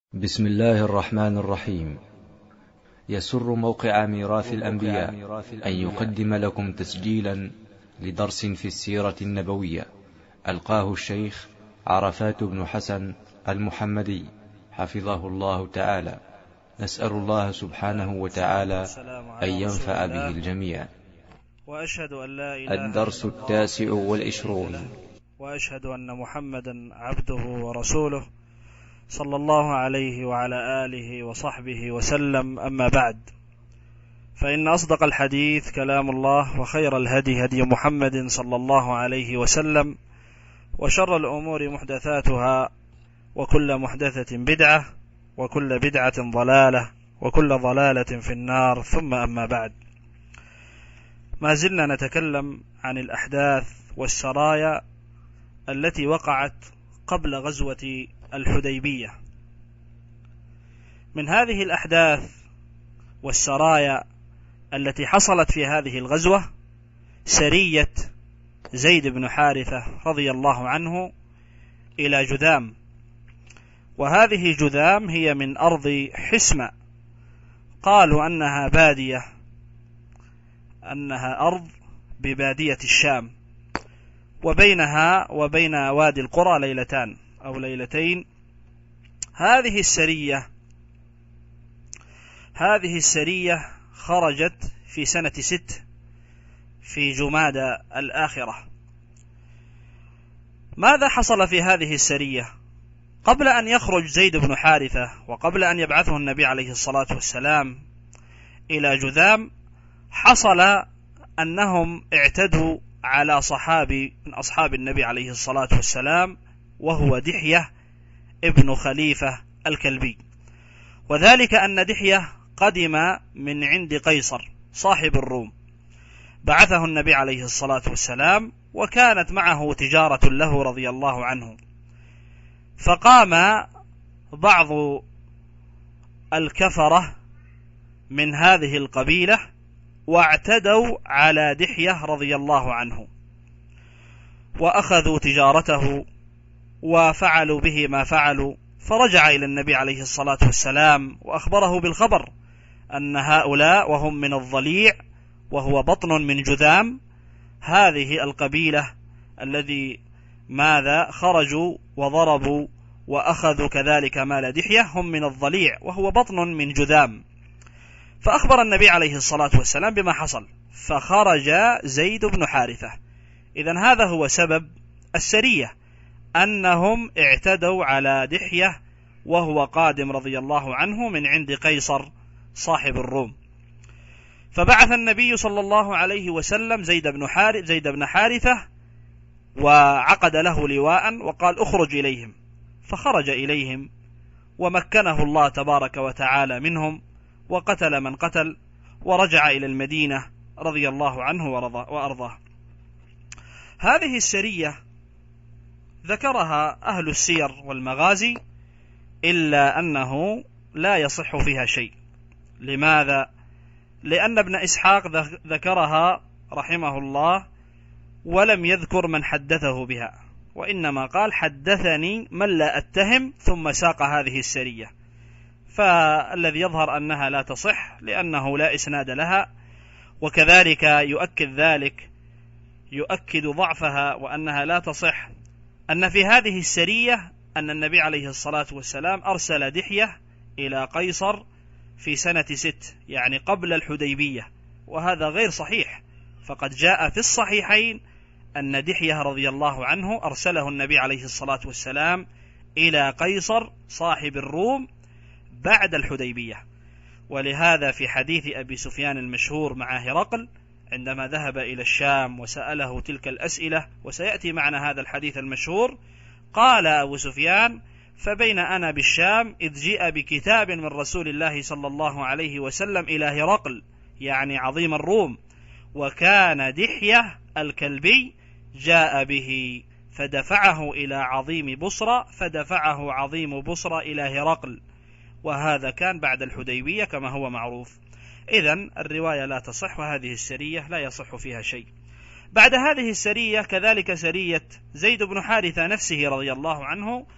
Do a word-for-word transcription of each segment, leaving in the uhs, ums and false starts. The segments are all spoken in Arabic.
بسم الله الرحمن الرحيم. يسر موقع ميراث الأنبياء أن يقدم لكم تسجيلا لدرس في السيرة النبوية ألقاه الشيخ عرفات بن حسن المحمدي حفظه الله تعالى. نسأل الله سبحانه وتعالى أن ينفع به الجميع. وأشهد أن لا إله الدرس التاسع والعشرون. وأشهد أن محمدا عبده ورسوله صلى الله عليه وعلى آله وصحبه وسلم. أما بعد، فإن أصدق الحديث كلام الله، وخير الهدي هدي محمد صلى الله عليه وسلم، وشر الأمور محدثاتها، وكل محدثة بدعة، وكل بدعة ضلالة، وكل ضلالة في النار. ثم أما بعد، ما زلنا نتكلم عن الأحداث والسرايا التي وقعت قبل غزوة الحديبية. من هذه الأحداث والسرايا التي حصلت في هذه الغزوة سرية زيد بن حارثة رضي الله عنه إلى جذام، وهذه جذام هي من أرض حسمة، قالوا أنها بادية، أنها أرض ببادية الشام، وبينها وبين وادي القرى ليلتان أو ليلتين. هذه السرية هذه السرية خرجت في سنة ست في جمادى الآخرة. ماذا حصل في هذه السرية؟ قبل أن يخرج زيد بن حارثة، وقبل أن يبعثه النبي عليه الصلاة والسلام إلى جذام، حصل أنهم اعتدوا على صحابي من أصحاب النبي عليه الصلاة والسلام، وهو دحية ابن خليفة الكلبي. وذلك أن دحية قدم من عند قيصر صاحب الروم، بعثه النبي عليه الصلاة والسلام، وكانت معه تجارة له رضي الله عنه. فقام بعض الكفرة من هذه القبيلة واعتدوا على دحية رضي الله عنه، وأخذوا تجارته وفعلوا به ما فعلوا. فرجع إلى النبي عليه الصلاة والسلام وأخبره بالخبر أن هؤلاء، وهم من الضليع وهو بطن من جذام، هذه القبيلة الذي ماذا خرجوا وضربوا وأخذوا كذلك مال دحية، هم من الضليع وهو بطن من جذام. فأخبر النبي عليه الصلاة والسلام بما حصل، فخرج زيد بن حارثة. إذن هذا هو سبب السرية، أنهم اعتدوا على دحية وهو قادم رضي الله عنه من عند قيصر صاحب الروم. فبعث النبي صلى الله عليه وسلم زيد بن حارث زيد بن حارثة وعقد له لواء وقال: اخرج إليهم. فخرج إليهم ومكنه الله تبارك وتعالى منهم، وقتل من قتل، ورجع إلى المدينة رضي الله عنه وأرضاه. هذه السرية ذكرها أهل السير والمغازي، إلا أنه لا يصح فيها شيء. لماذا؟ لأن ابن إسحاق ذكرها رحمه الله ولم يذكر من حدثه بها، وإنما قال: حدثني من لا أتهم، ثم ساق هذه السرية. فالذي يظهر أنها لا تصح لأنه لا إسناد لها، وكذلك يؤكد ذلك يؤكد ضعفها وأنها لا تصح أن في هذه السرية أن النبي عليه الصلاة والسلام أرسل دحية إلى قيصر في سنة ست، يعني قبل الحديبية، وهذا غير صحيح. فقد جاء في الصحيحين أن دحية رضي الله عنه أرسله النبي عليه الصلاة والسلام إلى قيصر صاحب الروم بعد الحديبية. ولهذا في حديث أبي سفيان المشهور مع هرقل عندما ذهب إلى الشام وسأله تلك الأسئلة، وسيأتي معنا هذا الحديث المشهور، قال أبو سفيان: فبين أنا بالشام إذ جيء بكتاب من رسول الله صلى الله عليه وسلم إلى هرقل، يعني عظيم الروم، وكان دحية الكلبي جاء به، فدفعه إلى عظيم بصرى، فدفعه عظيم بصرى إلى هرقل، وهذا كان بعد الحديبية كما هو معروف. إذن الرواية لا تصح، وهذه السرية لا يصح فيها شيء. بعد هذه السرية كذلك سرية زيد بن حارثة نفسه رضي الله عنه،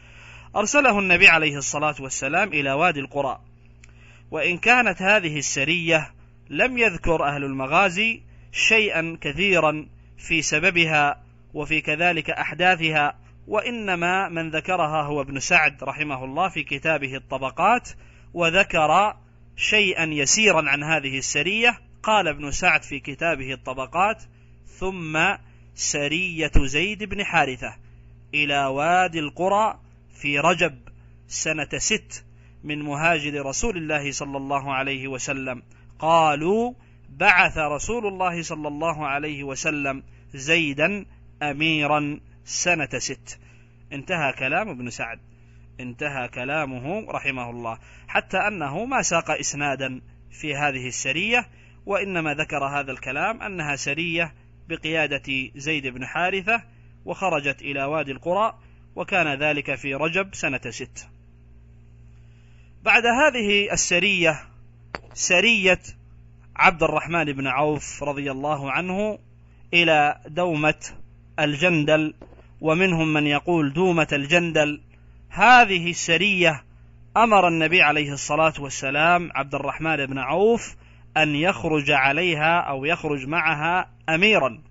أرسله النبي عليه الصلاة والسلام إلى وادي القرى. وإن كانت هذه السرية لم يذكر أهل المغازي شيئا كثيرا في سببها وفي كذلك أحداثها، وإنما من ذكرها هو ابن سعد رحمه الله في كتابه الطبقات، وذكر شيئا يسيرا عن هذه السرية. قال ابن سعد في كتابه الطبقات: ثم سرية زيد بن حارثة إلى وادي القرى في رجب سنة ست من مهاجر رسول الله صلى الله عليه وسلم. قالوا: بعث رسول الله صلى الله عليه وسلم زيدا أميرا سنة ست. انتهى كلام ابن سعد، انتهى كلامه رحمه الله، حتى أنه ما ساق إسنادا في هذه السرية، وإنما ذكر هذا الكلام أنها سرية بقيادة زيد بن حارثة وخرجت إلى وادي القرى، وكان ذلك في رجب سنة ست. بعد هذه السرية سرية عبد الرحمن بن عوف رضي الله عنه إلى دومة الجندل، ومنهم من يقول دومة الجندل. هذه السرية أمر النبي عليه الصلاة والسلام عبد الرحمن بن عوف أن يخرج عليها أو يخرج معها أميرا،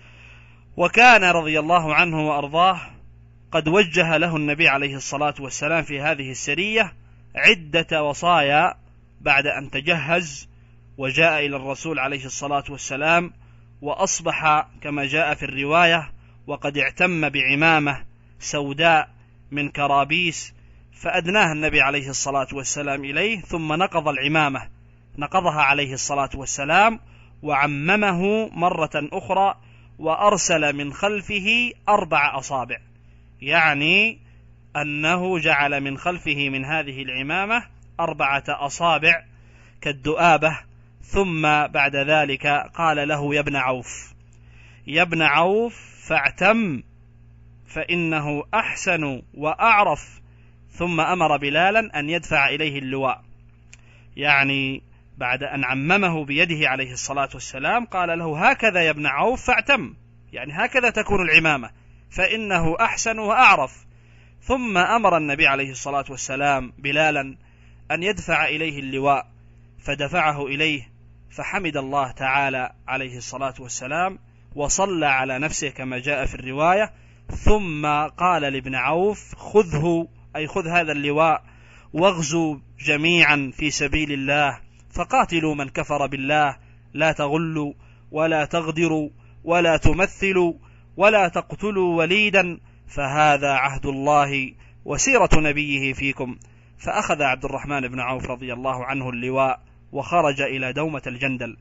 وكان رضي الله عنه وأرضاه قد وجه له النبي عليه الصلاة والسلام في هذه السرية عدة وصايا بعد أن تجهز وجاء إلى الرسول عليه الصلاة والسلام، وأصبح كما جاء في الرواية وقد اعتم بعمامة سوداء من كرابيس، فأدناها النبي عليه الصلاة والسلام إليه، ثم نقض العمامة نقضها عليه الصلاة والسلام وعممه مرة أخرى، وأرسل من خلفه أربع أصابع، يعني أنه جعل من خلفه من هذه العمامة أربعة أصابع كالدؤابة. ثم بعد ذلك قال له: يا ابن عوف يا ابن عوف فاعتم فإنه أحسن وأعرف. ثم أمر بلالا أن يدفع إليه اللواء، يعني بعد أن عممه بيده عليه الصلاة والسلام قال له: هكذا يا ابن عوف فاعتم، يعني هكذا تكون العمامة، فإنه أحسن وأعرف. ثم أمر النبي عليه الصلاة والسلام بلالا أن يدفع إليه اللواء، فدفعه إليه، فحمد الله تعالى عليه الصلاة والسلام وصلى على نفسه كما جاء في الرواية. ثم قال لابن عوف: خذه، أي خذ هذا اللواء، واغزوا جميعا في سبيل الله، فقاتلوا من كفر بالله، لا تغلوا ولا تغدروا ولا تمثلوا ولا تقتلوا وليدا، فهذا عهد الله وسيرة نبيه فيكم. فأخذ عبد الرحمن بن عوف رضي الله عنه اللواء وخرج إلى دومة الجندل.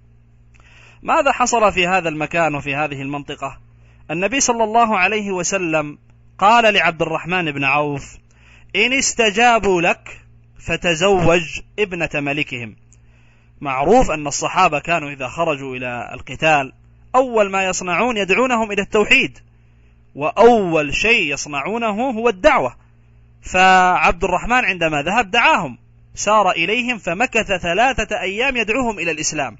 ماذا حصل في هذا المكان وفي هذه المنطقة؟ النبي صلى الله عليه وسلم قال لعبد الرحمن بن عوف: إن استجابوا لك فتزوج ابنة ملكهم. معروف أن الصحابة كانوا إذا خرجوا إلى القتال أول ما يصنعون يدعونهم إلى التوحيد، وأول شيء يصنعونه هو الدعوة. فعبد الرحمن عندما ذهب دعاهم، سار إليهم فمكث ثلاثة أيام يدعوهم إلى الإسلام،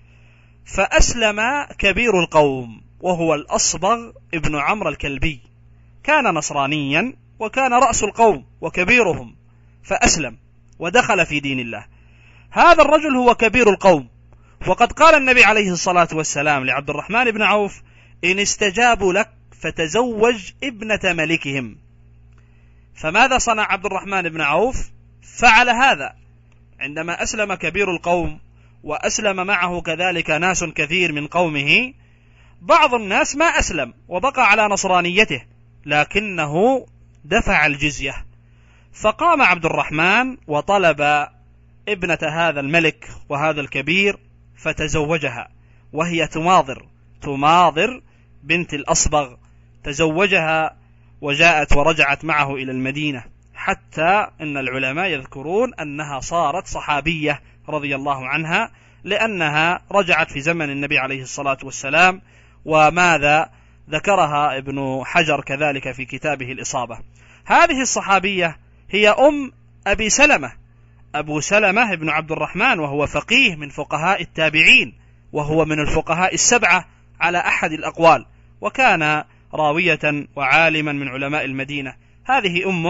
فأسلم كبير القوم وهو الأصبغ ابن عمرو الكلبي، كان نصرانيا وكان رأس القوم وكبيرهم، فأسلم ودخل في دين الله. هذا الرجل هو كبير القوم، وقد قال النبي عليه الصلاة والسلام لعبد الرحمن بن عوف: إن استجابوا لك فتزوج ابنة ملكهم. فماذا صنع عبد الرحمن بن عوف؟ فعل هذا عندما أسلم كبير القوم وأسلم معه كذلك ناس كثير من قومه. بعض الناس ما أسلم وبقى على نصرانيته، لكنه دفع الجزية. فقام عبد الرحمن وطلب ابنة هذا الملك وهذا الكبير فتزوجها، وهي تماضر تماضر بنت الأصبغ، تزوجها وجاءت ورجعت معه إلى المدينة، حتى إن العلماء يذكرون أنها صارت صحابية رضي الله عنها، لأنها رجعت في زمن النبي عليه الصلاة والسلام، وماذا ذكرها ابن حجر كذلك في كتابه الإصابة. هذه الصحابية هي أم أبي سلمة، أبو سلمة ابن عبد الرحمن، وهو فقيه من فقهاء التابعين، وهو من الفقهاء السبعة على أحد الأقوال، وكان راوية وعالما من علماء المدينة. هذه أمه،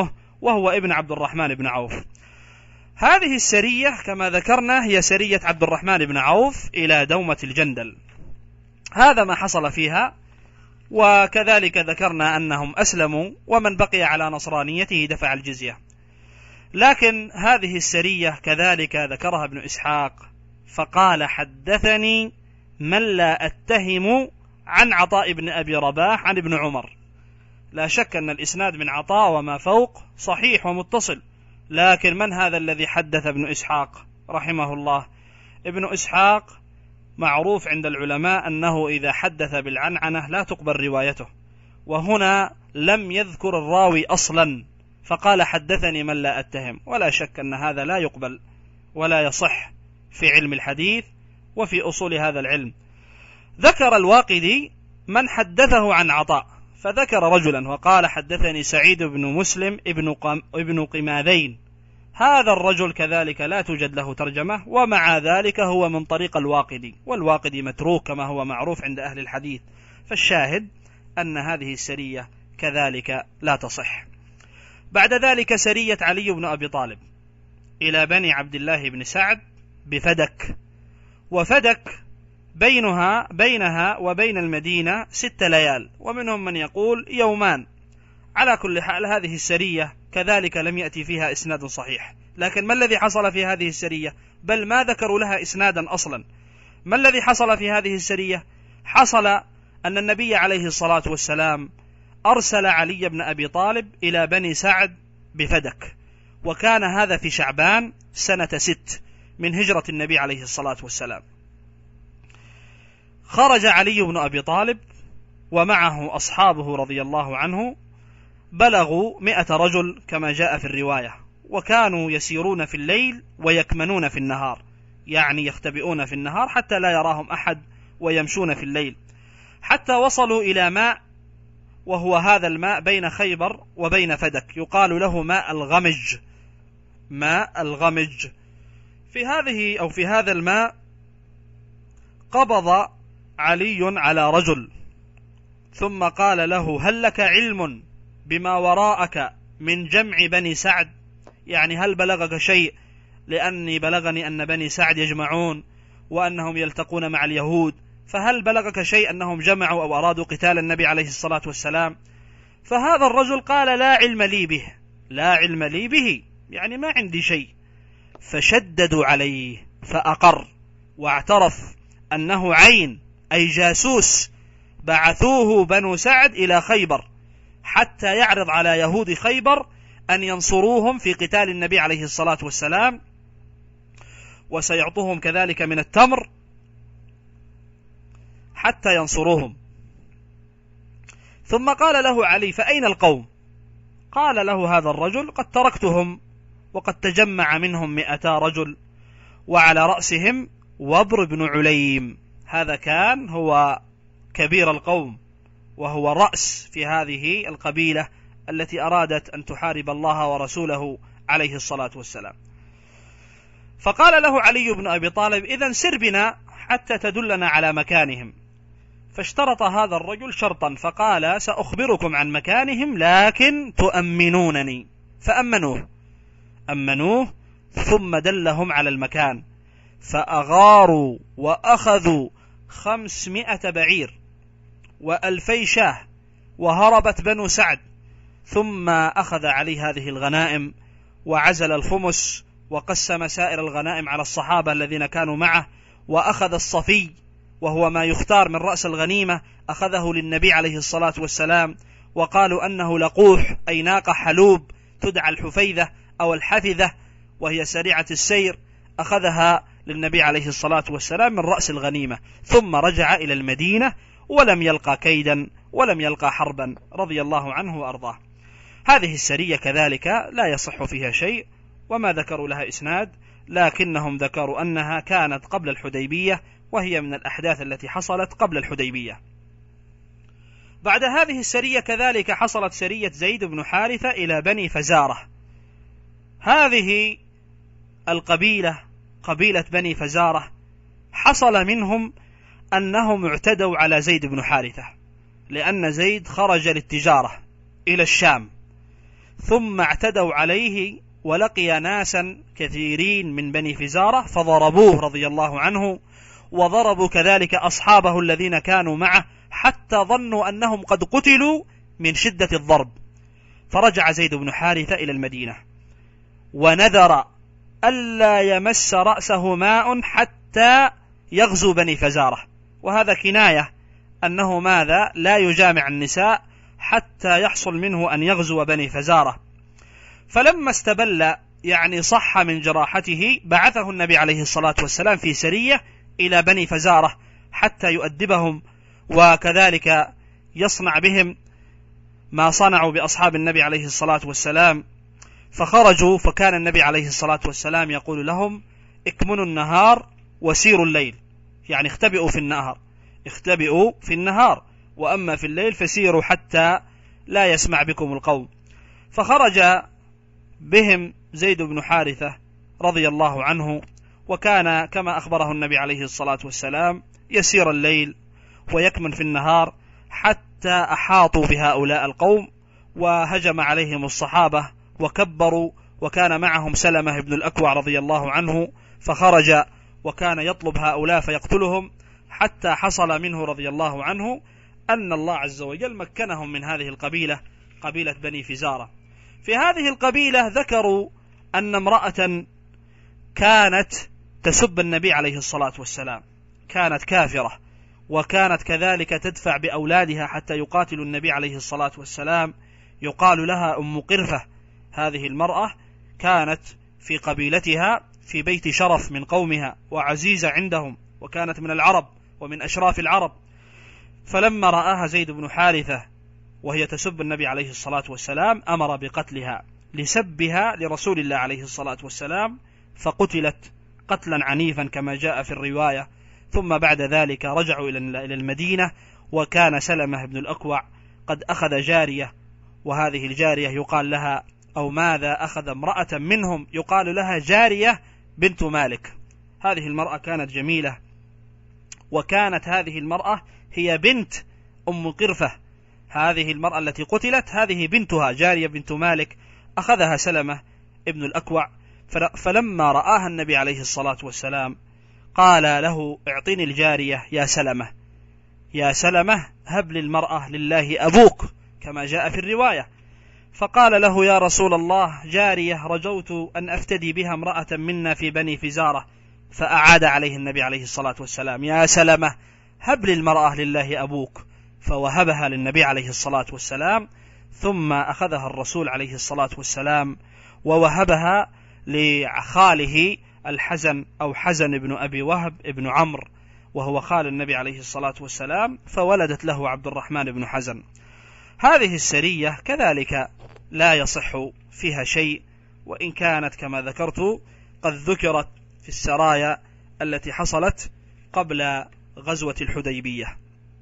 وهو ابن عبد الرحمن بن عوف. هذه السرية كما ذكرنا هي سرية عبد الرحمن بن عوف إلى دومة الجندل. هذا ما حصل فيها، وكذلك ذكرنا أنهم أسلموا، ومن بقي على نصرانيته دفع الجزية. لكن هذه السرية كذلك ذكرها ابن إسحاق فقال: حدثني من لا أتهم عن عطاء بن أبي رباح عن ابن عمر. لا شك أن الإسناد من عطاء وما فوق صحيح ومتصل، لكن من هذا الذي حدث ابن إسحاق رحمه الله؟ ابن إسحاق معروف عند العلماء أنه إذا حدث بالعنعنة لا تقبل روايته، وهنا لم يذكر الراوي أصلا فقال: حدثني من لا أتهم. ولا شك أن هذا لا يقبل ولا يصح في علم الحديث وفي أصول هذا العلم. ذكر الواقدي من حدثه عن عطاء، فذكر رجلا وقال: حدثني سعيد بن مسلم ابن, قم ابن قماذين. هذا الرجل كذلك لا توجد له ترجمة، ومع ذلك هو من طريق الواقدي، والواقدي متروك كما هو معروف عند أهل الحديث. فالشاهد أن هذه السرية كذلك لا تصح. بعد ذلك سرية علي بن أبي طالب إلى بني عبد الله بن سعد بفدك، وفدك بينها بينها وبين المدينة ست ليال، ومنهم من يقول يومان. على كل حال هذه السرية كذلك لم يأتي فيها إسناد صحيح. لكن ما الذي حصل في هذه السرية؟ بل ما ذكروا لها إسنادا أصلا. ما الذي حصل في هذه السرية؟ حصل أن النبي عليه الصلاة والسلام أرسل علي بن أبي طالب إلى بني سعد بفدك، وكان هذا في شعبان سنة ست من هجرة النبي عليه الصلاة والسلام. خرج علي بن أبي طالب ومعه أصحابه رضي الله عنه، بلغوا مئة رجل كما جاء في الرواية، وكانوا يسيرون في الليل ويكمنون في النهار، يعني يختبئون في النهار حتى لا يراهم أحد، ويمشون في الليل، حتى وصلوا إلى ماء، وهو هذا الماء بين خيبر وبين فدك، يقال له ماء الغمج. ماء الغمج. في هذه أو في هذا الماء قبض علي على رجل، ثم قال له: هل لك علم بما وراءك من جمع بني سعد؟ يعني هل بلغك شيء؟ لأني بلغني أن بني سعد يجمعون وأنهم يلتقون مع اليهود، فهل بلغك شيء أنهم جمعوا أو أرادوا قتال النبي عليه الصلاة والسلام؟ فهذا الرجل قال: لا علم لي به، لا علم لي به، يعني ما عندي شيء. فشددوا عليه فأقر واعترف أنه عين، أي جاسوس، بعثوه بنو سعد إلى خيبر حتى يعرض على يهود خيبر أن ينصروهم في قتال النبي عليه الصلاة والسلام، وسيعطوهم كذلك من التمر حتى ينصروهم. ثم قال له علي: فأين القوم؟ قال له هذا الرجل: قد تركتهم وقد تجمع منهم مئتا رجل، وعلى رأسهم وبر بن عليم. هذا كان هو كبير القوم، وهو رأس في هذه القبيلة التي أرادت أن تحارب الله ورسوله عليه الصلاة والسلام. فقال له علي بن أبي طالب: إذن سر بنا حتى تدلنا على مكانهم. فاشترط هذا الرجل شرطا، فقال: سأخبركم عن مكانهم لكن تؤمنونني. فأمنوه أمنوه ثم دلهم على المكان، فأغاروا وأخذوا خمسمائة بعير وألفي شاه، وهربت بنو سعد. ثم أخذ علي هذه الغنائم وعزل الخمس، وقسم سائر الغنائم على الصحابة الذين كانوا معه، وأخذ الصفي وهو ما يختار من رأس الغنيمة، أخذه للنبي عليه الصلاة والسلام، وقالوا أنه لقوح، أي ناقة حلوب تدعى الحفيذة أو الحفذة، وهي سريعة السير، أخذها للنبي عليه الصلاة والسلام من رأس الغنيمة. ثم رجع إلى المدينة ولم يلقى كيدا ولم يلقى حربا رضي الله عنه وأرضاه. هذه السرية كذلك لا يصح فيها شيء، وما ذكروا لها إسناد، لكنهم ذكروا أنها كانت قبل الحديبية، وهي من الأحداث التي حصلت قبل الحديبية. بعد هذه السرية كذلك حصلت سرية زيد بن حارثة إلى بني فزارة. هذه القبيلة قبيلة بني فزارة حصل منهم أنهم اعتدوا على زيد بن حارثة، لأن زيد خرج للتجارة إلى الشام، ثم اعتدوا عليه ولقي ناسا كثيرين من بني فزارة فضربوه رضي الله عنه، وضربوا كذلك أصحابه الذين كانوا معه حتى ظنوا أنهم قد قتلوا من شدة الضرب. فرجع زيد بن حارثة إلى المدينة ونذر ألا يمس رأسه ماء حتى يغزو بني فزارة، وهذا كناية أنه ماذا لا يجامع النساء حتى يحصل منه أن يغزو بني فزارة. فلما استبل يعني صح من جراحته بعثه النبي عليه الصلاة والسلام في سرية إلى بني فزارة حتى يؤدبهم وكذلك يصنع بهم ما صنعوا بأصحاب النبي عليه الصلاة والسلام. فخرجوا، فكان النبي عليه الصلاة والسلام يقول لهم: اكمنوا النهار وسيروا الليل، يعني اختبئوا في النهار اختبئوا في النهار وأما في الليل فسيروا حتى لا يسمع بكم القوم. فخرج بهم زيد بن حارثة رضي الله عنه، وكان كما أخبره النبي عليه الصلاة والسلام يسير الليل ويكمن في النهار حتى أحاطوا بهؤلاء القوم وهجم عليهم الصحابة وكبروا، وكان معهم سلمة بن الأكوع رضي الله عنه، فخرج وكان يطلب هؤلاء فيقتلهم، حتى حصل منه رضي الله عنه أن الله عز وجل مكنهم من هذه القبيلة، قبيلة بني فزارة. في هذه القبيلة ذكروا أن امرأة كانت تسب النبي عليه الصلاة والسلام، كانت كافرة، وكانت كذلك تدفع بأولادها حتى يقاتلوا النبي عليه الصلاة والسلام، يقال لها أم قرفة. هذه المرأة كانت في قبيلتها في بيت شرف من قومها وعزيزة عندهم، وكانت من العرب ومن أشراف العرب. فلما رآها زيد بن حارثة وهي تسب النبي عليه الصلاة والسلام أمر بقتلها لسبها لرسول الله عليه الصلاة والسلام، فقتلت قتلا عنيفا كما جاء في الرواية. ثم بعد ذلك رجعوا إلى المدينة، وكان سلمة بن الأكوع قد أخذ جارية، وهذه الجارية يقال لها أو ماذا أخذ امرأة منهم يقال لها جارية بنت مالك. هذه المرأة كانت جميلة، وكانت هذه المرأة هي بنت أم قرفة. هذه المرأة التي قتلت هذه بنتها جارية بنت مالك، أخذها سلمة ابن الأكوع. فلما رآها النبي عليه الصلاة والسلام قال له: اعطني الجارية يا سلمة، يا سلمة هب للمرأة لله أبوك، كما جاء في الرواية. فقال له: يا رسول الله، جارية رجوت أن أفتدي بها امرأة منا في بني فزارة. فأعاد عليه النبي عليه الصلاة والسلام: يا سلمة هب للمرأة لله أبوك. فوهبها للنبي عليه الصلاة والسلام، ثم أخذها الرسول عليه الصلاة والسلام ووهبها لخاله الحزن أو حزن بن أبي وهب ابن عمرو، وهو خال النبي عليه الصلاة والسلام، فولدت له عبد الرحمن بن حزن. هذه السرية كذلك لا يصح فيها شيء، وإن كانت كما ذكرت قد ذكرت في السرايا التي حصلت قبل غزوة الحديبية.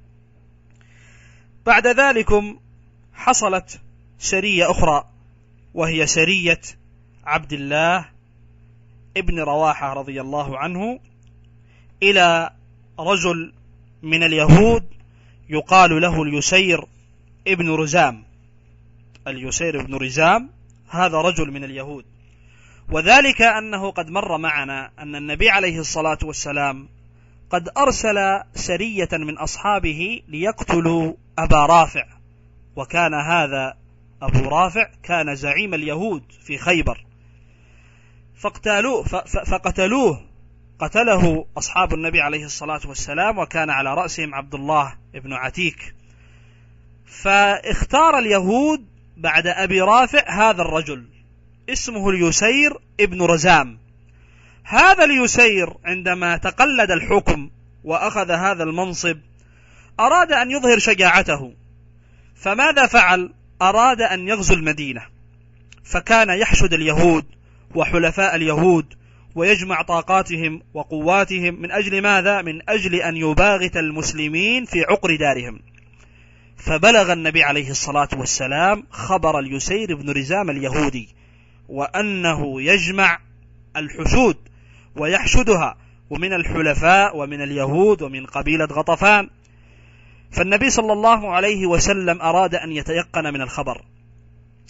بعد ذلك حصلت سرية أخرى، وهي سرية عبد الله ابن رواحة رضي الله عنه إلى رجل من اليهود يقال له اليسير ابن رزام. اليسير ابن رزام هذا رجل من اليهود، وذلك أنه قد مر معنا أن النبي عليه الصلاة والسلام قد أرسل سرية من أصحابه ليقتلوا أبا رافع، وكان هذا أبو رافع كان زعيم اليهود في خيبر، فقتلوه, فقتلوه قتله أصحاب النبي عليه الصلاة والسلام، وكان على رأسهم عبد الله بن عتيك. فاختار اليهود بعد أبي رافع هذا الرجل اسمه اليسير ابن رزام. هذا اليسير عندما تقلد الحكم وأخذ هذا المنصب أراد أن يظهر شجاعته، فماذا فعل؟ أراد أن يغزو المدينة، فكان يحشد اليهود وحلفاء اليهود ويجمع طاقاتهم وقواتهم من أجل ماذا؟ من أجل أن يباغت المسلمين في عقر دارهم. فبلغ النبي عليه الصلاة والسلام خبر اليسير بن رزام اليهودي، وأنه يجمع الحشود ويحشدها، ومن الحلفاء ومن اليهود ومن قبيلة غطفان. فالنبي صلى الله عليه وسلم أراد أن يتيقن من الخبر،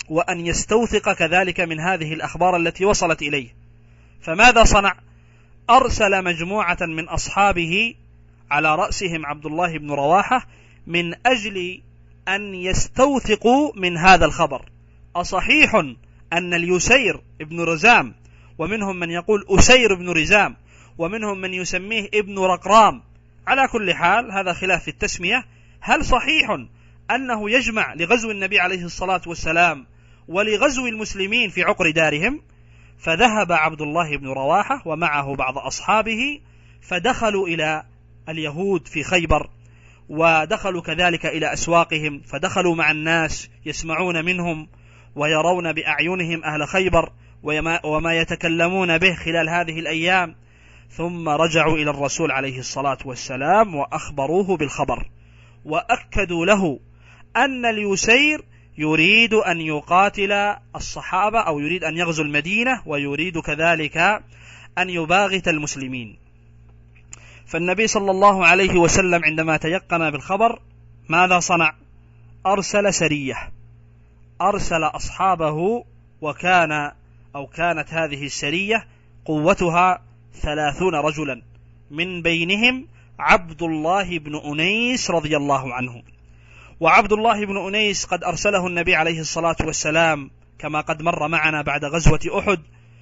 وأن يستوثق كذلك من هذه الأخبار التي وصلت إليه. فماذا صنع؟ أرسل مجموعة من أصحابه على رأسهم عبد الله بن رواحة من أجل أن يستوثقوا من هذا الخبر. أصحيح أن اليسير ابن رزام، ومنهم من يقول أسير بن رزام، ومنهم من يسميه ابن رقرام، على كل حال هذا خلاف في التسمية، هل صحيح أنه يجمع لغزو النبي عليه الصلاة والسلام ولغزو المسلمين في عقر دارهم؟ فذهب عبد الله بن رواحة ومعه بعض أصحابه فدخلوا إلى اليهود في خيبر، ودخلوا كذلك إلى أسواقهم، فدخلوا مع الناس يسمعون منهم ويرون بأعينهم أهل خيبر وما يتكلمون به خلال هذه الأيام، ثم رجعوا إلى الرسول عليه الصلاة والسلام وأخبروه بالخبر، وأكدوا له أن اليسير يريد أن يقاتل الصحابة أو يريد أن يغزو المدينة، ويريد كذلك أن يباغت المسلمين. فالنبي صلى الله عليه وسلم عندما تيقن بالخبر ماذا صنع؟ أرسل سرية، أرسل أصحابه، وكان أو كانت هذه السرية قوتها ثلاثون رجلا، من بينهم عبد الله بن أنيس رضي الله عنه. وعبد الله بن أنيس قد أرسله النبي عليه الصلاة والسلام كما قد مر معنا بعد غزوة أحد،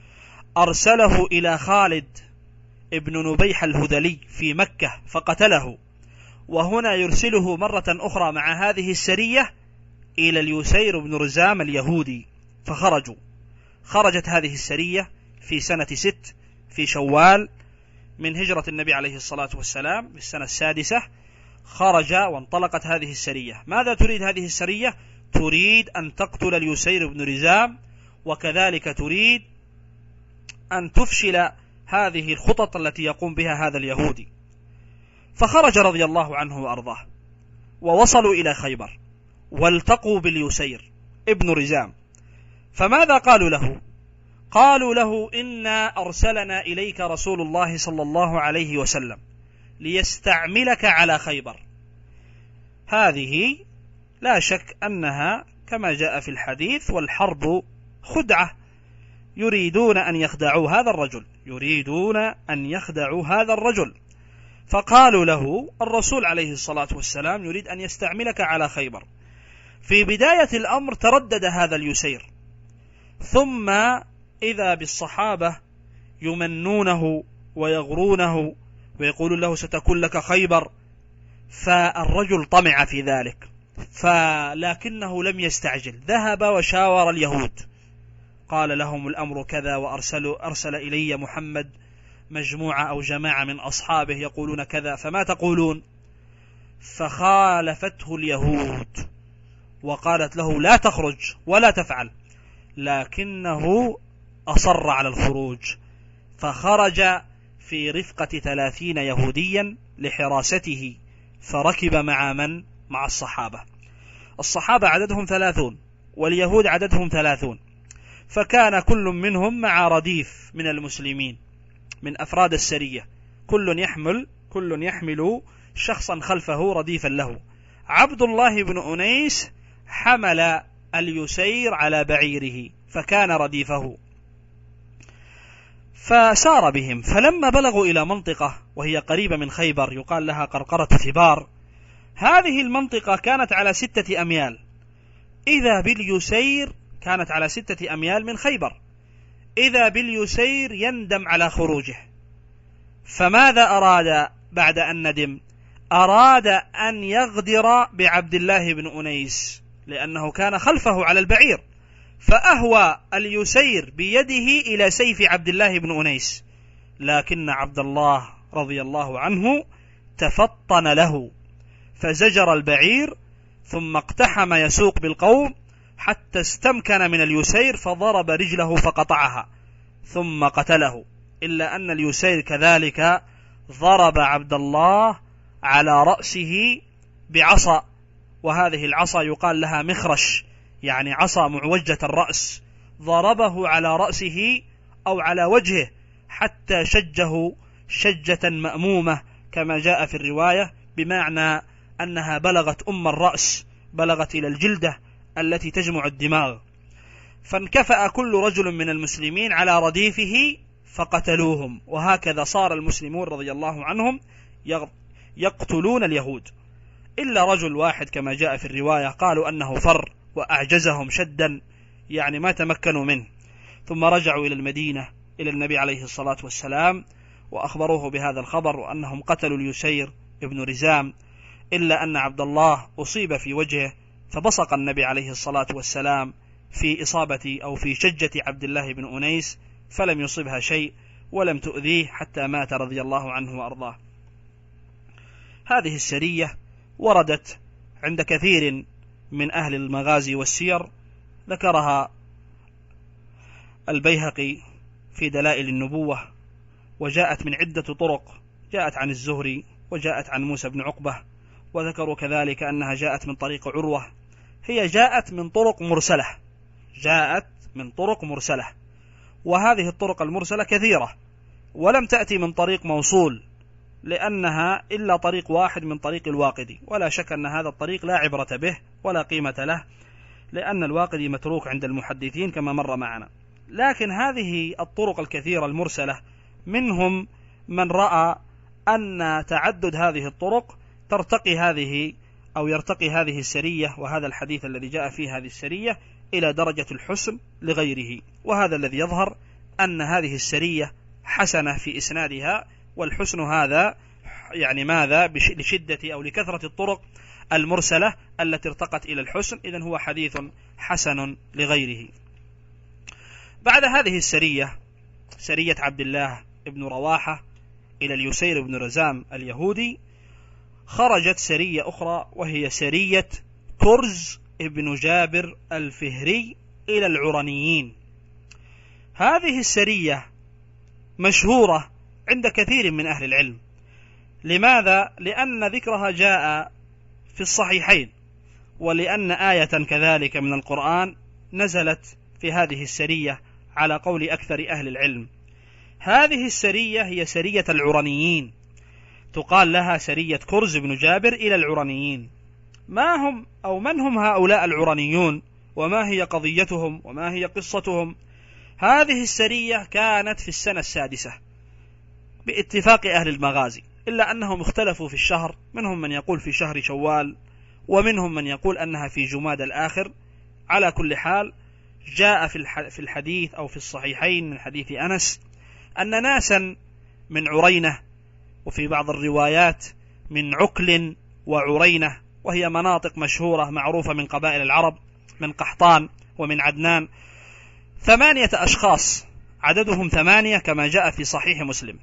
أرسله إلى خالد ابن نبيح الهذلي في مكة فقتله، وهنا يرسله مرة أخرى مع هذه السرية إلى اليسير بن رزام اليهودي، فخرجوا. خرجت هذه السرية في سنة ست في شوال من هجرة النبي عليه الصلاة والسلام في السنة السادسة، خرج وانطلقت هذه السرية. ماذا تريد هذه السرية؟ تريد أن تقتل اليسير بن رزام، وكذلك تريد أن تفشل هذه الخطط التي يقوم بها هذا اليهودي. فخرج رضي الله عنه وأرضاه، ووصلوا إلى خيبر والتقوا باليسير ابن رزام. فماذا قالوا له؟ قالوا له إنا أرسلنا إليك رسول الله صلى الله عليه وسلم ليستعملك على خيبر. هذه لا شك أنها كما جاء في الحديث والحرب خدعة، يريدون أن يخدعوا هذا الرجل، يريدون أن يخدعوا هذا الرجل. فقالوا له الرسول عليه الصلاة والسلام يريد أن يستعملك على خيبر. في بداية الأمر تردد هذا اليسير، ثم إذا بالصحابة يمنونه ويغرونه ويقولون له ستكون لك خيبر، فالرجل طمع في ذلك، فلكنه لم يستعجل، ذهب وشاور اليهود، قال لهم الأمر كذا، وأرسلوا أرسل إلي محمد مجموعة أو جماعة من أصحابه يقولون كذا، فما تقولون؟ فخالفته اليهود وقالت له لا تخرج ولا تفعل، لكنه أصر على الخروج، فخرج في رفقة ثلاثين يهوديا لحراسته، فركب مع من؟ مع الصحابة. الصحابة عددهم ثلاثون واليهود عددهم ثلاثون، فكان كل منهم مع رديف من المسلمين من أفراد السرية، كل يحمل كل يحمل شخصا خلفه رديفا له. عبد الله بن أنيس حمل اليسير على بعيره فكان رديفه، فسار بهم. فلما بلغوا إلى منطقة وهي قريبة من خيبر يقال لها قرقرة ثبار، هذه المنطقة كانت على ستة أميال، إذا باليسير كانت على ستة أميال من خيبر، إذا باليسير يندم على خروجه. فماذا أراد بعد أن ندم؟ أراد أن يغدر بعبد الله بن أنيس لأنه كان خلفه على البعير، فأهوى اليسير بيده إلى سيف عبد الله بن أنيس، لكن عبد الله رضي الله عنه تفطن له فزجر البعير، ثم اقتحم يسوق بالقوم حتى استمكن من اليسير فضرب رجله فقطعها ثم قتله، إلا أن اليسير كذلك ضرب عبد الله على رأسه بعصا، وهذه العصا يقال لها مخرش، يعني عصا معوجة الرأس، ضربه على رأسه أو على وجهه حتى شجه شجة مأمومة كما جاء في الرواية، بمعنى أنها بلغت أم الرأس، بلغت إلى الجلدة التي تجمع الدماغ. فانكفأ كل رجل من المسلمين على رديفه فقتلوهم، وهكذا صار المسلمون رضي الله عنهم يقتلون اليهود، إلا رجل واحد كما جاء في الرواية قالوا أنه فر وأعجزهم شدا، يعني ما تمكنوا منه، ثم رجعوا إلى المدينة إلى النبي عليه الصلاة والسلام وأخبروه بهذا الخبر وأنهم قتلوا اليسير ابن رزام، إلا أن عبد الله أصيب في وجهه فبصق النبي عليه الصلاة والسلام في إصابة أو في شجة عبد الله بن أنيس فلم يصبها شيء ولم تؤذيه حتى مات رضي الله عنه وأرضاه. هذه السرية وردت عند كثير من أهل المغازي والسير، ذكرها البيهقي في دلائل النبوة، وجاءت من عدة طرق، جاءت عن الزهري وجاءت عن موسى بن عقبة، وذكروا كذلك أنها جاءت من طريق عروة. هي جاءت من طرق مرسلة، جاءت من طرق مرسلة، وهذه الطرق المرسلة كثيرة ولم تأتي من طريق موصول، لأنها إلا طريق واحد من طريق الواقدي، ولا شك أن هذا الطريق لا عبرة به ولا قيمة له، لأن الواقدي متروك عند المحدثين كما مر معنا. لكن هذه الطرق الكثيرة المرسلة منهم من رأى أن تعدد هذه الطرق ترتقي هذه أو يرتقي هذه السرية وهذا الحديث الذي جاء فيه هذه السرية إلى درجة الحسن لغيره، وهذا الذي يظهر أن هذه السرية حسنة في إسنادها، والحسن هذا يعني ماذا لشدة أو لكثرة الطرق المرسلة التي ارتقت إلى الحسن، إذن هو حديث حسن لغيره. بعد هذه السرية، سرية عبد الله بن رواحة إلى اليسير بن رزام اليهودي، خرجت سرية أخرى وهي سرية كرز بن جابر الفهري إلى العرنيين. هذه السرية مشهورة عند كثير من أهل العلم. لماذا؟ لأن ذكرها جاء في الصحيحين، ولأن آية كذلك من القرآن نزلت في هذه السرية على قول أكثر أهل العلم. هذه السرية هي سرية العرنيين، تقال لها سرية كرز بن جابر إلى العرنيين. ما هم أو من هم هؤلاء العرنيون، وما هي قضيتهم، وما هي قصتهم؟ هذه السرية كانت في السنة السادسة باتفاق أهل المغازي، إلا أنهم اختلفوا في الشهر، منهم من يقول في شهر شوال، ومنهم من يقول أنها في جماد الآخر. على كل حال جاء في الحديث أو في الصحيحين من حديث أنس أن ناسا من عرينة، وفي بعض الروايات من عكل وعرينة، وهي مناطق مشهورة معروفة من قبائل العرب، من قحطان ومن عدنان، ثمانية أشخاص عددهم ثمانية كما جاء في صحيح مسلم،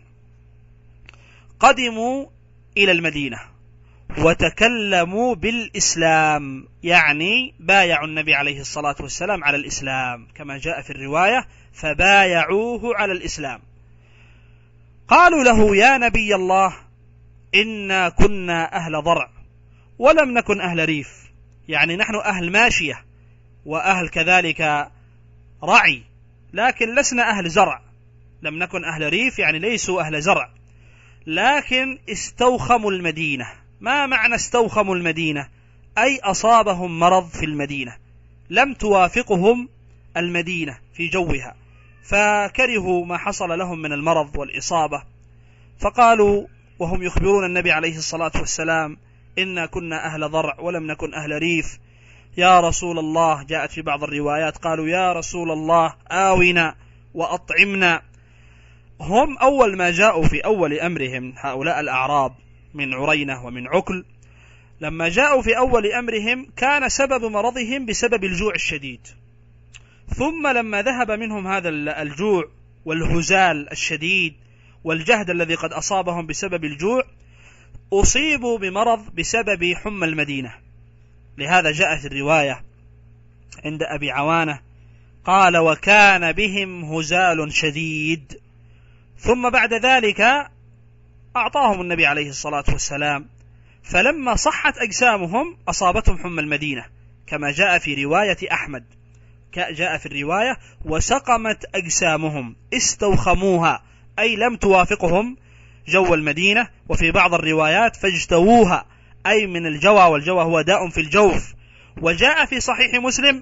قدموا إلى المدينة وتكلموا بالإسلام، يعني بايعوا النبي عليه الصلاة والسلام على الإسلام كما جاء في الرواية، فبايعوه على الإسلام. قالوا له: يا نبي الله، إنا كنا أهل ضرع ولم نكن أهل ريف، يعني نحن أهل ماشية وأهل كذلك رعي، لكن لسنا أهل زرع، لم نكن أهل ريف يعني ليسوا أهل زرع، لكن استوخموا المدينة. ما معنى استوخموا المدينة؟ أي أصابهم مرض في المدينة، لم توافقهم المدينة في جوها، فكرهوا ما حصل لهم من المرض والإصابة، فقالوا وهم يخبرون النبي عليه الصلاة والسلام: إنا كنا أهل ضرع ولم نكن أهل ريف، يا رسول الله. جاءت في بعض الروايات قالوا: يا رسول الله آونا وأطعمنا. هم أول ما جاءوا في أول أمرهم هؤلاء الأعراب من عرينة ومن عكل، لما جاءوا في أول أمرهم كان سبب مرضهم بسبب الجوع الشديد، ثم لما ذهب منهم هذا الجوع والهزال الشديد والجهد الذي قد أصابهم بسبب الجوع، أصيبوا بمرض بسبب حمى المدينة. لهذا جاءت الرواية عند أبي عوانة قال: وكان بهم هزال شديد. ثم بعد ذلك أعطاهم النبي عليه الصلاة والسلام، فلما صحت أجسامهم أصابتهم حمى المدينة، كما جاء في رواية أحمد، جاء في الرواية: وسقمت أجسامهم، استوخموها، أي لم توافقهم جو المدينة. وفي بعض الروايات: فاجتووها، أي من الجوى، والجوى هو داء في الجوف. وجاء في صحيح مسلم: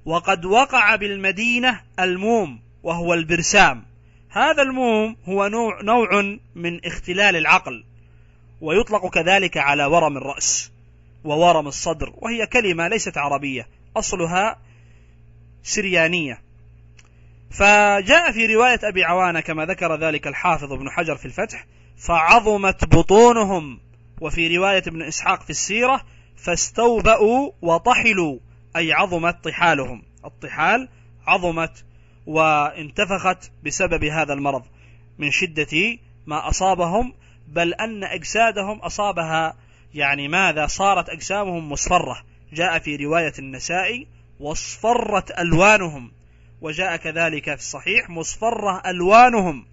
وقد وقع بالمدينة الموم وهو البرسام. هذا الموم هو نوع, نوع من اختلال العقل، ويطلق كذلك على ورم الرأس وورم الصدر، وهي كلمة ليست عربية، أصلها سريانية. فجاء في رواية أبي عوانة كما ذكر ذلك الحافظ ابن حجر في الفتح: فعظمت بطونهم. وفي رواية ابن إسحاق في السيرة: فاستوبأوا وطحلوا، أي عظمت طحالهم. الطحال عظمت وانتفخت بسبب هذا المرض من شدة ما أصابهم، بل أن أجسادهم أصابها يعني ماذا صارت أجسامهم مصفرة. جاء في رواية النسائي: واصفرت ألوانهم، وجاء كذلك في الصحيح: مصفرة ألوانهم.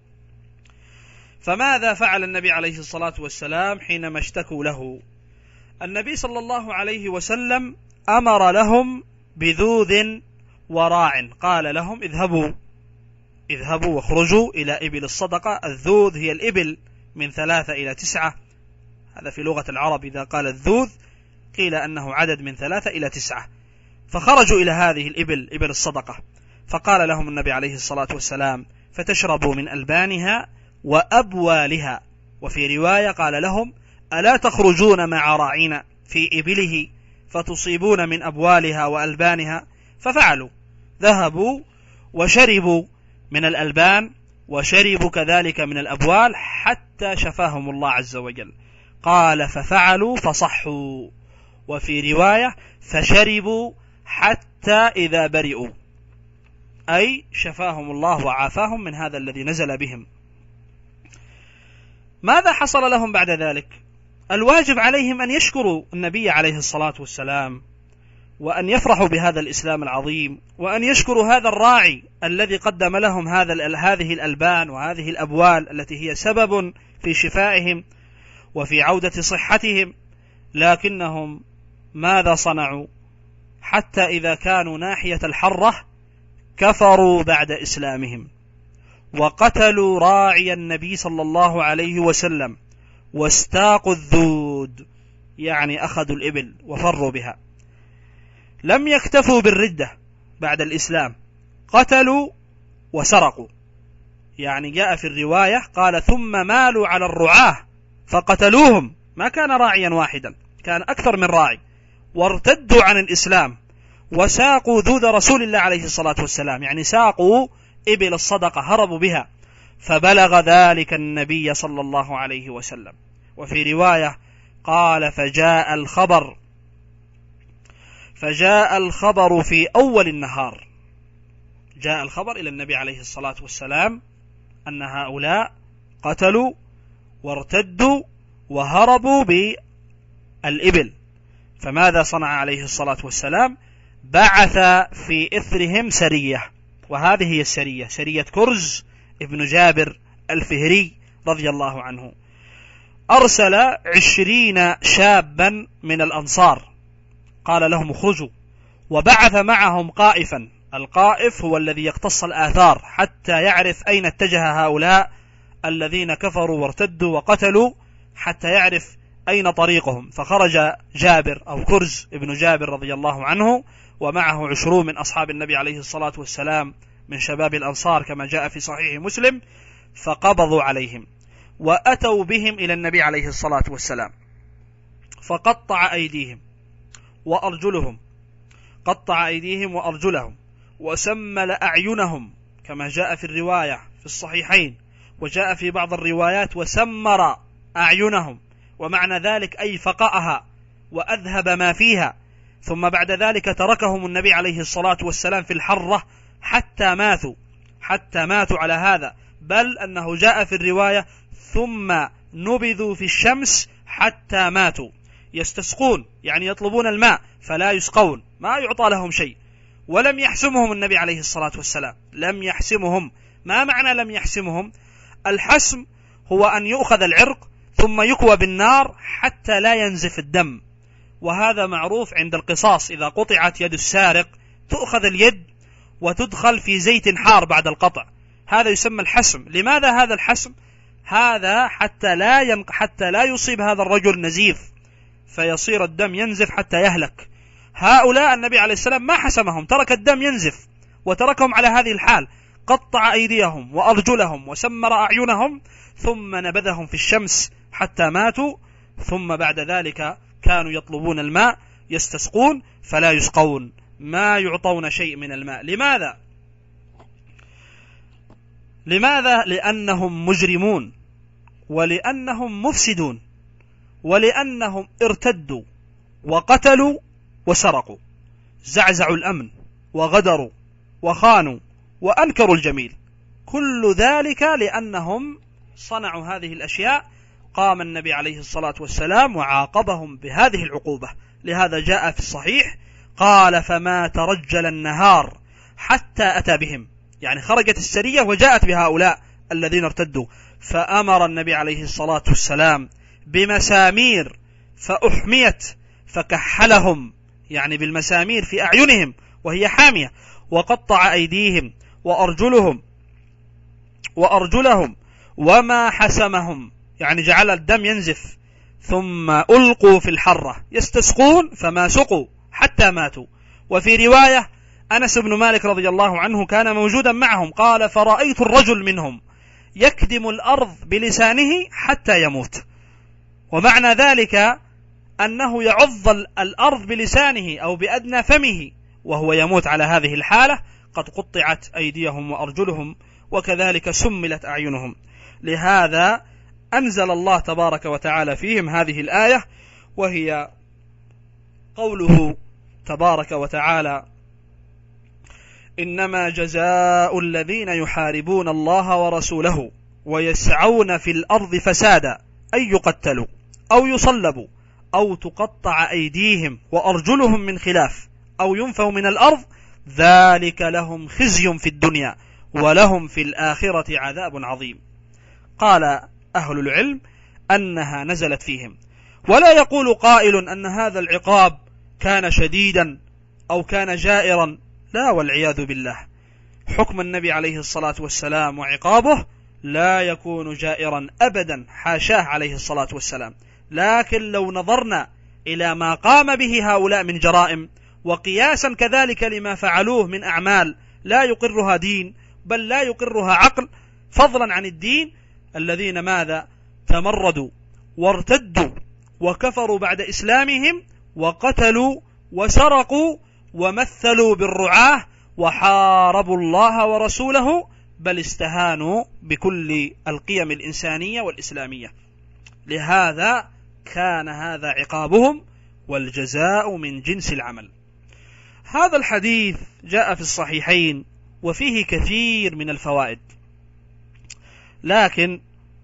فماذا فعل النبي عليه الصلاة والسلام حينما اشتكوا له؟ النبي صلى الله عليه وسلم أمر لهم بذوذ وراع، قال لهم: اذهبوا اذهبوا واخرجوا إلى إبل الصدقة. الذوذ هي الإبل من ثلاثة إلى تسعة، هذا في لغة العرب إذا قال الذوذ قيل أنه عدد من ثلاثة إلى تسعة. فخرجوا إلى هذه الإبل، إبل الصدقة، فقال لهم النبي عليه الصلاة والسلام: فتشربوا من ألبانها وأبوالها. وفي رواية قال لهم: ألا تخرجون مع راعين في إبله فتصيبون من أبوالها وألبانها؟ ففعلوا، ذهبوا وشربوا من الألبان وشربوا كذلك من الأبوال حتى شفاهم الله عز وجل. قال: ففعلوا فصحوا. وفي رواية: فشربوا حتى إذا برئوا، أي شفاهم الله وعافاهم من هذا الذي نزل بهم. ماذا حصل لهم بعد ذلك؟ الواجب عليهم أن يشكروا النبي عليه الصلاة والسلام، وأن يفرحوا بهذا الإسلام العظيم، وأن يشكروا هذا الراعي الذي قدم لهم هذا هذه الألبان وهذه الأبوال التي هي سبب في شفائهم وفي عودة صحتهم. لكنهم ماذا صنعوا؟ حتى إذا كانوا ناحية الحرة كفروا بعد إسلامهم، وقتلوا راعي النبي صلى الله عليه وسلم، واستاقوا الذود، يعني أخذوا الإبل وفروا بها. لم يكتفوا بالردة بعد الإسلام، قتلوا وسرقوا. يعني جاء في الرواية قال: ثم مالوا على الرعاة فقتلوهم. ما كان راعيا واحدا، كان أكثر من راعي، وارتدوا عن الإسلام وساقوا ذود رسول الله عليه الصلاة والسلام، يعني ساقوا إبل الصدقة، هربوا بها. فبلغ ذلك النبي صلى الله عليه وسلم. وفي رواية قال: فجاء الخبر فجاء الخبر في أول النهار، جاء الخبر إلى النبي عليه الصلاة والسلام أن هؤلاء قتلوا وارتدوا وهربوا بالإبل. فماذا صنع عليه الصلاة والسلام؟ بعث في إثرهم سرية، وهذه هي السرية، سرية كرز ابن جابر الفهري رضي الله عنه. أرسل عشرين شابا من الأنصار، قال لهم: اخرجوا. وبعث معهم قائفا. القائف هو الذي يقتص الآثار حتى يعرف أين اتجه هؤلاء الذين كفروا وارتدوا وقتلوا، حتى يعرف أين طريقهم. فخرج جابر أو كرز ابن جابر رضي الله عنه ومعه عشرون من أصحاب النبي عليه الصلاة والسلام من شباب الأنصار كما جاء في صحيح مسلم، فقبضوا عليهم وأتوا بهم إلى النبي عليه الصلاة والسلام، فقطع أيديهم وأرجلهم، قطع أيديهم وأرجلهم، وسمل أعينهم كما جاء في الرواية في الصحيحين، وجاء في بعض الروايات وسمر أعينهم، ومعنى ذلك أي فقأها وأذهب ما فيها. ثم بعد ذلك تركهم النبي عليه الصلاة والسلام في الحرة حتى ماتوا حتى ماتوا على هذا، بل أنه جاء في الرواية: ثم نبذوا في الشمس حتى ماتوا. يستسقون يعني يطلبون الماء فلا يسقون، ما يعطى لهم شيء. ولم يحسمهم النبي عليه الصلاة والسلام، لم يحسمهم. ما معنى لم يحسمهم؟ الحسم هو أن يؤخذ العرق ثم يكوى بالنار حتى لا ينزف الدم، وهذا معروف عند القصاص. إذا قطعت يد السارق تؤخذ اليد وتدخل في زيت حار بعد القطع، هذا يسمى الحسم. لماذا هذا الحسم؟ هذا حتى لا ينق حتى لا يصيب هذا الرجل نزيف فيصير الدم ينزف حتى يهلك. هؤلاء النبي عليه السلام ما حسمهم، ترك الدم ينزف وتركهم على هذه الحال، قطع أيديهم وأرجلهم وسمر أعينهم ثم نبذهم في الشمس حتى ماتوا، ثم بعد ذلك كانوا يطلبون الماء يستسقون فلا يسقون، ما يعطون شيء من الماء. لماذا؟ لماذا؟ لأنهم مجرمون، ولأنهم مفسدون، ولأنهم ارتدوا وقتلوا وسرقوا، زعزعوا الأمن وغدروا وخانوا وأنكروا الجميل، كل ذلك لأنهم صنعوا هذه الأشياء. قام النبي عليه الصلاة والسلام وعاقبهم بهذه العقوبة. لهذا جاء في الصحيح قال: فما ترجل النهار حتى أتى بهم، يعني خرجت السرية وجاءت بهؤلاء الذين ارتدوا، فأمر النبي عليه الصلاة والسلام بمسامير فأحميت فكحلهم، يعني بالمسامير في أعينهم وهي حامية، وقطع أيديهم وأرجلهم وأرجلهم وما حسمهم، يعني جعل الدم ينزف، ثم ألقوا في الحرة يستسقون فما سقوا حتى ماتوا. وفي رواية أنس بن مالك رضي الله عنه كان موجودا معهم، قال: فرأيت الرجل منهم يكدم الأرض بلسانه حتى يموت. ومعنى ذلك أنه يعض الأرض بلسانه أو بأدنى فمه وهو يموت على هذه الحالة، قد قطعت أيديهم وأرجلهم وكذلك سملت أعينهم. لهذا أنزل الله تبارك وتعالى فيهم هذه الآية، وهي قوله تبارك وتعالى: إنما جزاء الذين يحاربون الله ورسوله ويسعون في الأرض فسادا أن يقتلوا أو يصلبوا أو تقطع أيديهم وأرجلهم من خلاف أو ينفوا من الأرض، ذلك لهم خزي في الدنيا ولهم في الآخرة عذاب عظيم. قال أهل العلم أنها نزلت فيهم. ولا يقول قائل أن هذا العقاب كان شديدا أو كان جائرا، لا والعياذ بالله. حكم النبي عليه الصلاة والسلام وعقابه لا يكون جائرا أبدا، حاشاه عليه الصلاة والسلام. لكن لو نظرنا إلى ما قام به هؤلاء من جرائم، وقياسا كذلك لما فعلوه من أعمال لا يقرها دين بل لا يقرها عقل، فضلا عن الدين، الذين ماذا؟ تمردوا وارتدوا وكفروا بعد إسلامهم وقتلوا وسرقوا ومثلوا بالرعاة وحاربوا الله ورسوله، بل استهانوا بكل القيم الإنسانية والإسلامية. لهذا كان هذا عقابهم، والجزاء من جنس العمل. هذا الحديث جاء في الصحيحين وفيه كثير من الفوائد، لكن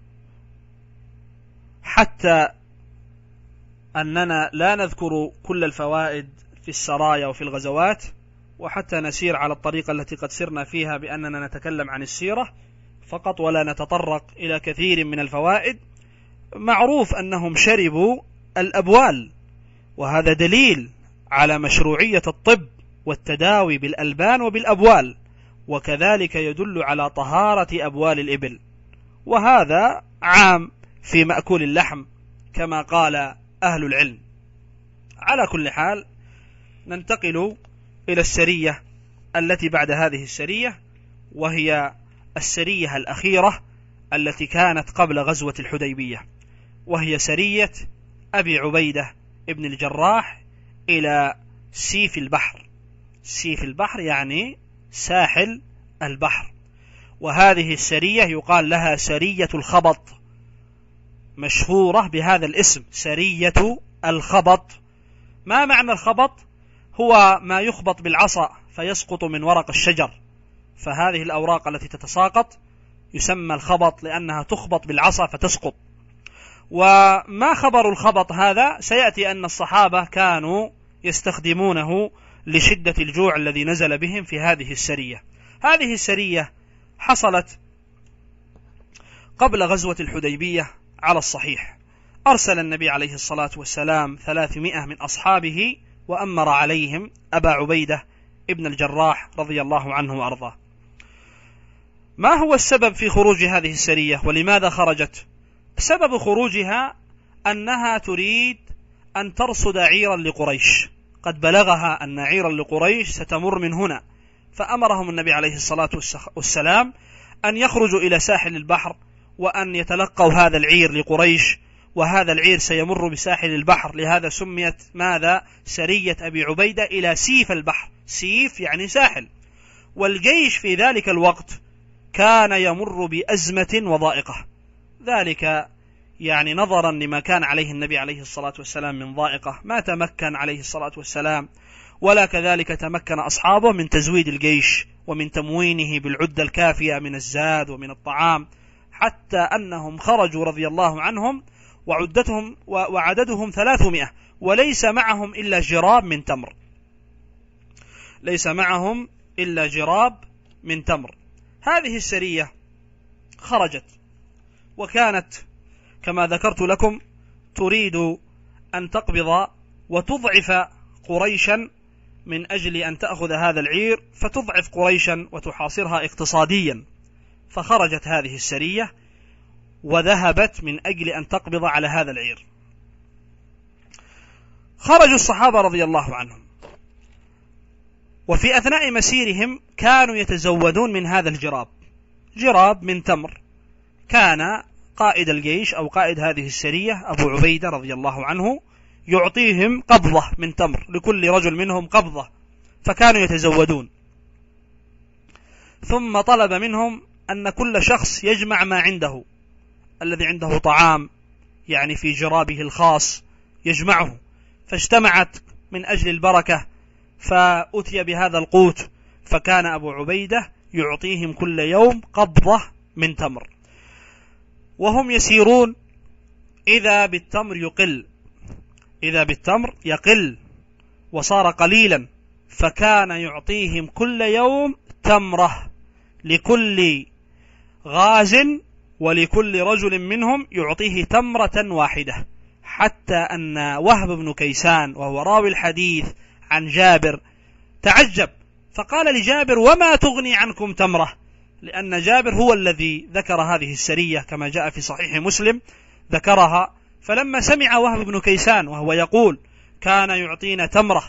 حتى أننا لا نذكر كل الفوائد في السرايا وفي الغزوات، وحتى نسير على الطريقة التي قد سرنا فيها بأننا نتكلم عن السيرة فقط ولا نتطرق إلى كثير من الفوائد، معروف أنهم شربوا الأبوال، وهذا دليل على مشروعية الطب والتداوي بالألبان وبالأبوال، وكذلك يدل على طهارة أبوال الإبل، وهذا عام في مأكول اللحم كما قال أهل العلم. على كل حال ننتقل إلى السرية التي بعد هذه السرية، وهي السرية الأخيرة التي كانت قبل غزوة الحديبية، وهي سرية أبي عبيدة ابن الجراح إلى سيف البحر. سيف البحر يعني ساحل البحر، وهذه السرية يقال لها سرية الخبط، مشهورة بهذا الاسم، سرية الخبط. ما معنى الخبط؟ هو ما يخبط بالعصا فيسقط من ورق الشجر، فهذه الأوراق التي تتساقط يسمى الخبط لأنها تخبط بالعصا فتسقط. وما خبر الخبط هذا؟ سيأتي أن الصحابة كانوا يستخدمونه لشدة الجوع الذي نزل بهم في هذه السرية. هذه السرية حصلت قبل غزوة الحديبية على الصحيح. أرسل النبي عليه الصلاة والسلام ثلاثمائة من أصحابه وأمر عليهم أبا عبيدة ابن الجراح رضي الله عنه وأرضاه. ما هو السبب في خروج هذه السرية ولماذا خرجت؟ سبب خروجها أنها تريد أن ترصد عيرا لقريش قد بلغها أن عيرا لقريش ستمر من هنا، فأمرهم النبي عليه الصلاة والسلام أن يخرجوا إلى ساحل البحر وأن يتلقوا هذا العير لقريش، وهذا العير سيمر بساحل البحر، لهذا سميت ماذا؟ سرية أبي عبيدة إلى سيف البحر، سيف يعني ساحل. والجيش في ذلك الوقت كان يمر بأزمة وضائقة، ذلك يعني نظرا لما كان عليه النبي عليه الصلاة والسلام من ضائقة، ما تمكن عليه الصلاة والسلام ولا كذلك تمكن أصحابه من تزويد الجيش ومن تموينه بالعدة الكافية من الزاد ومن الطعام، حتى أنهم خرجوا رضي الله عنهم وعدتهم وعددهم ثلاثمائة وليس معهم إلا جراب من تمر، ليس معهم إلا جراب من تمر. هذه السرية خرجت وكانت كما ذكرت لكم تريد أن تقبض وتضعف قريشا من أجل أن تأخذ هذا العير، فتضعف قريشا وتحاصرها اقتصاديا، فخرجت هذه السرية وذهبت من أجل أن تقبض على هذا العير. خرجوا الصحابة رضي الله عنهم، وفي أثناء مسيرهم كانوا يتزودون من هذا الجراب، جراب من تمر. كان قائد الجيش أو قائد هذه السرية أبو عبيدة رضي الله عنه يعطيهم قبضة من تمر، لكل رجل منهم قبضة، فكانوا يتزودون. ثم طلب منهم أن كل شخص يجمع ما عنده، الذي عنده طعام يعني في جرابه الخاص يجمعه، فاجتمعت من أجل البركة فأتي بهذا القوت، فكان أبو عبيدة يعطيهم كل يوم قبضة من تمر. وهم يسيرون إذا بالتمر يقل، إذا بالتمر يقل وصار قليلا، فكان يعطيهم كل يوم تمرة لكل غاز، ولكل رجل منهم يعطيه تمرة واحدة، حتى أن وهب بن كيسان وهو راوي الحديث عن جابر تعجب، فقال لجابر: وما تغني عنكم تمرة؟ لأن جابر هو الذي ذكر هذه السرية كما جاء في صحيح مسلم، ذكرها. فلما سمع وهب بن كيسان وهو يقول كان يعطينا تمرة،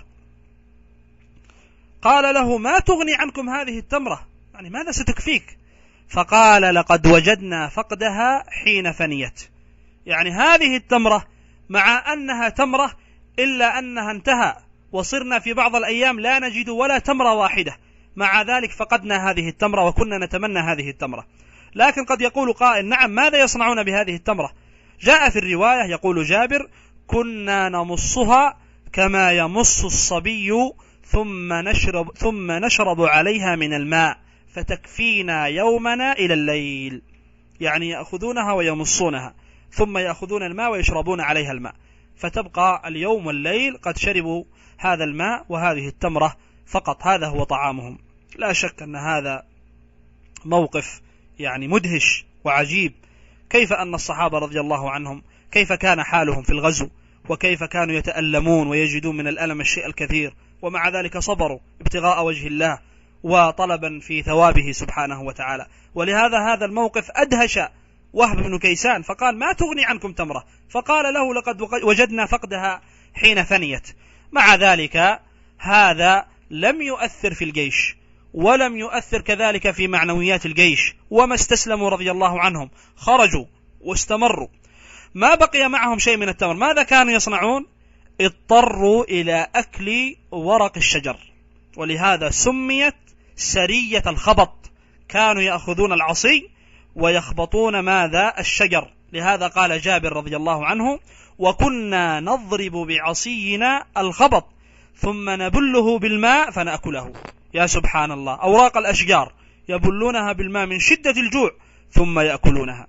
قال له: ما تغني عنكم هذه التمرة؟ يعني ماذا ستكفيك؟ فقال: لقد وجدنا فقدها حين فنيت. يعني هذه التمرة مع أنها تمرة إلا أنها انتهى، وصرنا في بعض الأيام لا نجد ولا تمرة واحدة، مع ذلك فقدنا هذه التمرة وكنا نتمنى هذه التمرة. لكن قد يقول قائل: نعم، ماذا يصنعون بهذه التمرة؟ جاء في الرواية يقول جابر: كنا نمصها كما يمص الصبي ثم نشرب, ثم نشرب عليها من الماء فتكفينا يومنا إلى الليل. يعني يأخذونها ويمصونها ثم يأخذون الماء ويشربون عليها الماء، فتبقى اليوم والليل قد شربوا هذا الماء وهذه التمرة فقط، هذا هو طعامهم. لا شك أن هذا موقف يعني مدهش وعجيب، كيف أن الصحابة رضي الله عنهم كيف كان حالهم في الغزو، وكيف كانوا يتألمون ويجدون من الألم الشيء الكثير، ومع ذلك صبروا ابتغاء وجه الله وطلبا في ثوابه سبحانه وتعالى. ولهذا هذا الموقف أدهش وهب بن كيسان، فقال: ما تغني عنكم تمرة؟ فقال له: لقد وجدنا فقدها حين فنيت. مع ذلك هذا لم يؤثر في الجيش، ولم يؤثر كذلك في معنويات الجيش، وما استسلموا رضي الله عنهم، خرجوا واستمروا، ما بقي معهم شيء من التمر. ماذا كانوا يصنعون؟ اضطروا إلى أكل ورق الشجر، ولهذا سميت سرية الخبط، كانوا يأخذون العصي ويخبطون ماذا؟ الشجر. لهذا قال جابر رضي الله عنه: وكنا نضرب بعصينا الخبط ثم نبله بالماء فنأكله. يا سبحان الله، أوراق الأشجار يبلونها بالماء من شدة الجوع ثم يأكلونها.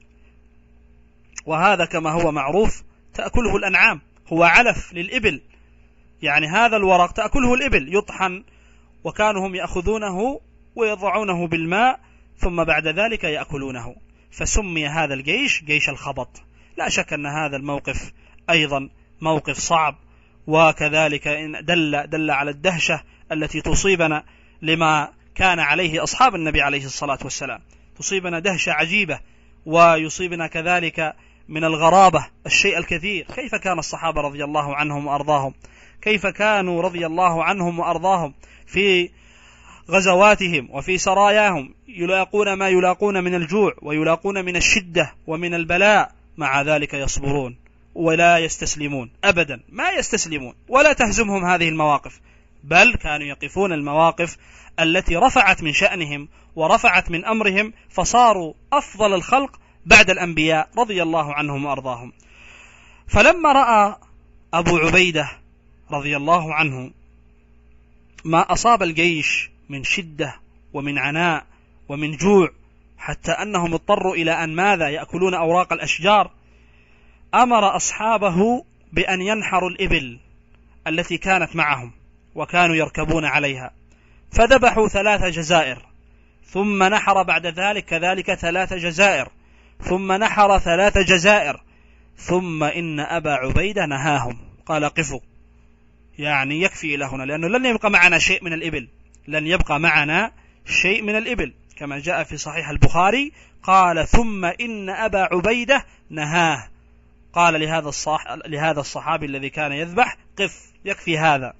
وهذا كما هو معروف تأكله الأنعام، هو علف للإبل، يعني هذا الورق تأكله الإبل، يطحن، وكانوا هم يأخذونه ويضعونه بالماء ثم بعد ذلك يأكلونه، فسمي هذا الجيش جيش الخبط. لا شك أن هذا الموقف أيضا موقف صعب، وكذلك دل, دل على الدهشة التي تصيبنا لما كان عليه أصحاب النبي عليه الصلاة والسلام، تصيبنا دهشة عجيبة، ويصيبنا كذلك من الغرابة الشيء الكثير. كيف كان الصحابة رضي الله عنهم وأرضاهم؟ كيف كانوا رضي الله عنهم وأرضاهم في غزواتهم وفي سراياهم يلاقون ما يلاقون من الجوع ويلاقون من الشدة ومن البلاء، مع ذلك يصبرون ولا يستسلمون أبدا، ما يستسلمون ولا تهزمهم هذه المواقف، بل كانوا يقفون المواقف التي رفعت من شأنهم ورفعت من أمرهم، فصاروا أفضل الخلق بعد الأنبياء رضي الله عنهم وأرضاهم. فلما رأى أبو عبيدة رضي الله عنه ما أصاب الجيش من شدة ومن عناء ومن جوع، حتى أنهم اضطروا إلى أن ماذا يأكلون أوراق الأشجار، أمر أصحابه بأن ينحروا الإبل التي كانت معهم وكانوا يركبون عليها، فذبحوا ثلاث جزائر، ثم نحر بعد ذلك كذلك ثلاث جزائر، ثم نحر ثلاث جزائر، ثم إن أبا عبيدة نهاهم قال قفوا، يعني يكفي إلى هنا، لأنه لن يبقى معنا شيء من الإبل، لن يبقى معنا شيء من الإبل، كما جاء في صحيح البخاري قال ثم إن أبا عبيدة نهاه، قال لهذا الصح... لهذا الصحابي الذي كان يذبح قف، يكفي هذا.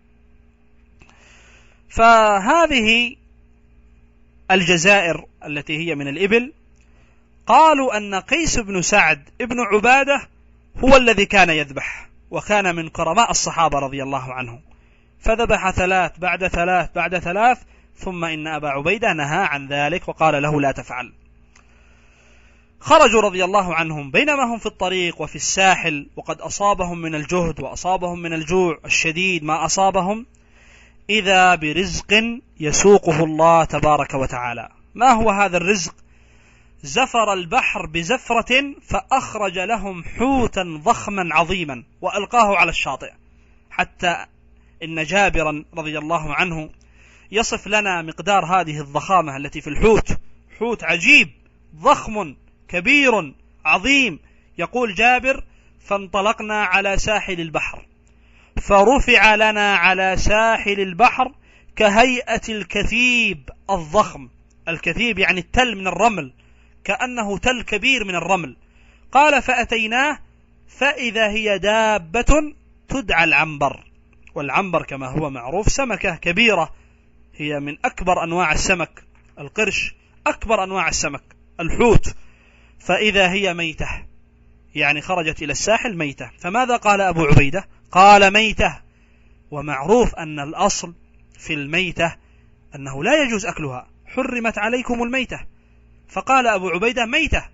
فهذه الجزائر التي هي من الإبل، قالوا أن قيس بن سعد ابن عبادة هو الذي كان يذبح، وكان من كرماء الصحابة رضي الله عنهم، فذبح ثلاث بعد ثلاث بعد ثلاث، ثم إن أبا عبيدة نهى عن ذلك وقال له لا تفعل. خرجوا رضي الله عنهم، بينما هم في الطريق وفي الساحل وقد أصابهم من الجهد وأصابهم من الجوع الشديد ما أصابهم، إذا برزق يسوقه الله تبارك وتعالى. ما هو هذا الرزق؟ زفر البحر بزفرة فأخرج لهم حوتا ضخما عظيما وألقاه على الشاطئ، حتى إن جابرا رضي الله عنه يصف لنا مقدار هذه الضخامة التي في الحوت، حوت عجيب ضخم كبير عظيم. يقول جابر فانطلقنا على ساحل البحر فرفع لنا على ساحل البحر كهيئة الكثيب الضخم، الكثيب يعني التل من الرمل، كأنه تل كبير من الرمل. قال فأتيناه فإذا هي دابة تدعى العنبر، والعنبر كما هو معروف سمكة كبيرة، هي من أكبر أنواع السمك، القرش أكبر أنواع السمك الحوت. فإذا هي ميتة، يعني خرجت إلى الساحل ميتة. فماذا قال أبو عبيدة؟ قال ميتة، ومعروف أن الأصل في الميتة أنه لا يجوز أكلها، حرمت عليكم الميتة، فقال أبو عبيدة ميتة.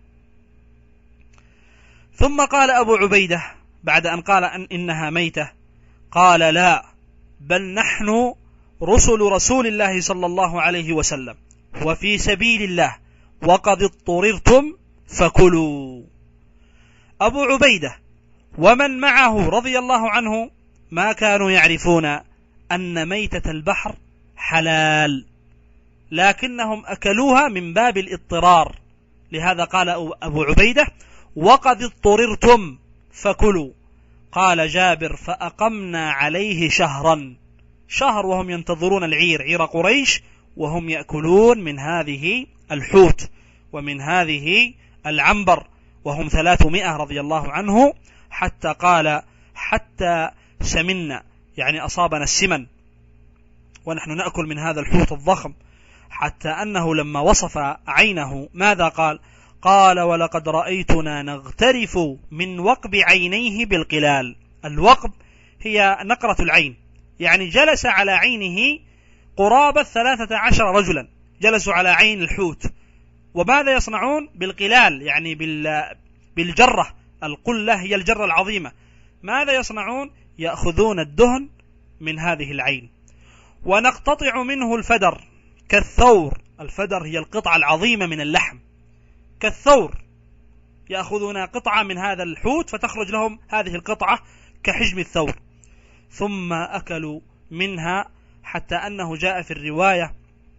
ثم قال أبو عبيدة بعد أن قال أن إنها ميتة، قال لا، بل نحن رسل رسول الله صلى الله عليه وسلم وفي سبيل الله وقد اضطررتم فكلوا. أبو عبيدة ومن معه رضي الله عنه ما كانوا يعرفون أن ميتة البحر حلال، لكنهم أكلوها من باب الاضطرار، لهذا قال أبو عبيدة وقد اضطررتم فكلوا. قال جابر فأقمنا عليه شهرا، شهر وهم ينتظرون العير، عير قريش، وهم يأكلون من هذه الحوت ومن هذه العنبر، وهم ثلاثمائة رضي الله عنه، حتى قال حتى سمنا، يعني أصابنا السمن ونحن نأكل من هذا الحوت الضخم، حتى أنه لما وصف عينه ماذا قال؟ قال ولقد رأيتنا نغترف من وقب عينيه بالقلال. الوقب هي نقرة العين، يعني جلس على عينه قرابة ثلاثة عشر رجلا جلسوا على عين الحوت. وماذا يصنعون؟ بالقلال، يعني بالجرة، القلة هي الجرة العظيمة. ماذا يصنعون؟ يأخذون الدهن من هذه العين ونقتطع منه الفدر كالثور، الفدر هي القطعة العظيمة من اللحم كالثور، يأخذون قطعة من هذا الحوت فتخرج لهم هذه القطعة كحجم الثور، ثم أكلوا منها، حتى أنه جاء في الرواية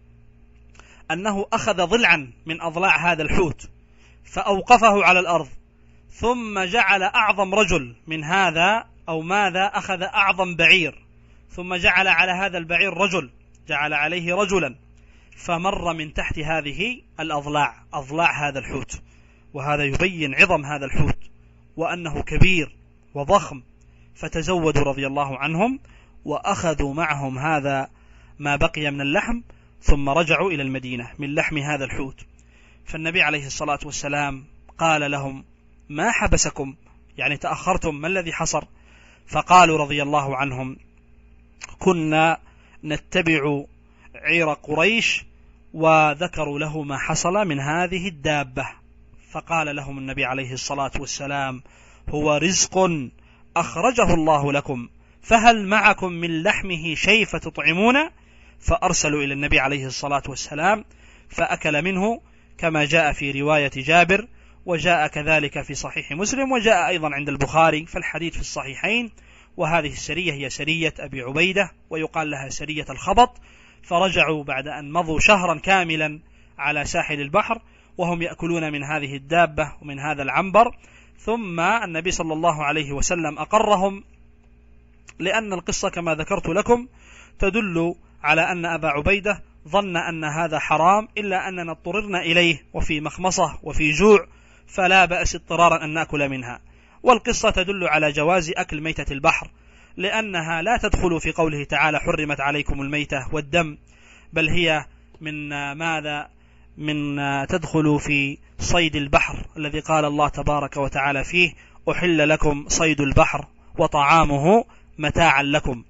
أنه أخذ ضلعا من أضلاع هذا الحوت فأوقفه على الأرض، ثم جعل أعظم رجل من هذا أو ماذا أخذ أعظم بعير، ثم جعل على هذا البعير رجل، جعل عليه رجلا، فمر من تحت هذه الأضلاع، أضلاع هذا الحوت. وهذا يبين عظم هذا الحوت وأنه كبير وضخم، فتزودوا رضي الله عنهم وأخذوا معهم هذا ما بقي من اللحم، ثم رجعوا إلى المدينة من لحم هذا الحوت. فالنبي عليه الصلاة والسلام قال لهم: ما حبسكم؟ يعني تأخرتم، ما الذي حصل؟ فقالوا رضي الله عنهم: كنا نتبع عير قريش، وذكروا له ما حصل من هذه الدابة. فقال لهم النبي عليه الصلاة والسلام: هو رزق أخرجه الله لكم، فهل معكم من لحمه شيء فتطعمون؟ فأرسلوا إلى النبي عليه الصلاة والسلام فأكل منه، كما جاء في رواية جابر، وجاء كذلك في صحيح مسلم، وجاء أيضا عند البخاري، فالحديث في الصحيحين. وهذه السرية هي سرية أبي عبيدة، ويقال لها سرية الخبط. فرجعوا بعد أن مضوا شهرا كاملا على ساحل البحر وهم يأكلون من هذه الدابة ومن هذا العنبر. ثم النبي صلى الله عليه وسلم أقرهم، لأن القصة كما ذكرت لكم تدل على أن أبا عبيدة ظن أن هذا حرام، إلا أننا اضطررنا إليه وفي مخمصة وفي جوع، فلا بأس اضطرارا أن نأكل منها. والقصة تدل على جواز أكل ميتة البحر، لأنها لا تدخل في قوله تعالى: حرمت عليكم الميتة والدم، بل هي من ماذا؟ من تدخل في صيد البحر الذي قال الله تبارك وتعالى فيه: أحل لكم صيد البحر وطعامه متاعا لكم.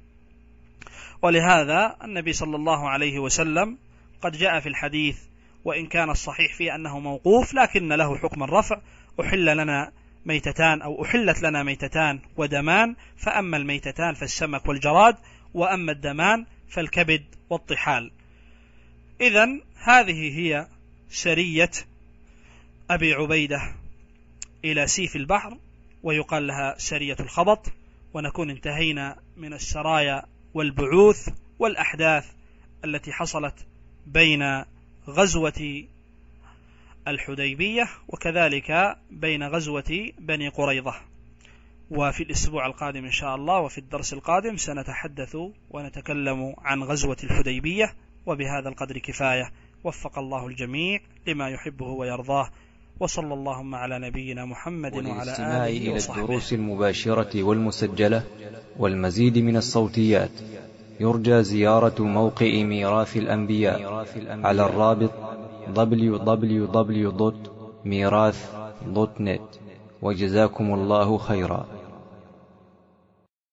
ولهذا النبي صلى الله عليه وسلم قد جاء في الحديث، وإن كان الصحيح فيه أنه موقوف، لكن له حكم الرفع: أحل لنا ميتتان أو أحلت لنا ميتتان ودمان، فأما الميتتان فالسمك والجراد، وأما الدمان فالكبد والطحال. إذن هذه هي سرية أبي عبيدة إلى سيف البحر، ويقال لها سرية الخبط. ونكون انتهينا من السرايا والبعوث والأحداث التي حصلت بين غزوة الحديبية وكذلك بين غزوة بني قريظة. وفي الأسبوع القادم إن شاء الله وفي الدرس القادم سنتحدث ونتكلم عن غزوة الحديبية. وبهذا القدر كفاية، وفق الله الجميع لما يحبه ويرضاه، وصلى اللهم على نبينا محمد وعلى آله إلى وصحبه. الدروس المباشرة والمسجلة والمزيد من الصوتيات يرجى زيارة موقع ميراث الأنبياء على الرابط دبليو دبليو دبليو دوت ميراث دوت نت. وجزاكم الله خيرا.